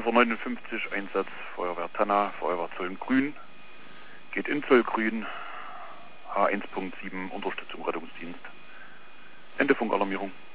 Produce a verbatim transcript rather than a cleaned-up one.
elf Uhr neunundfünfzig, Einsatz Feuerwehr Tanna, Feuerwehr Zollgrün, geht in Zollgrün, H eins Punkt sieben, Unterstützung Rettungsdienst. Ende Funkalarmierung.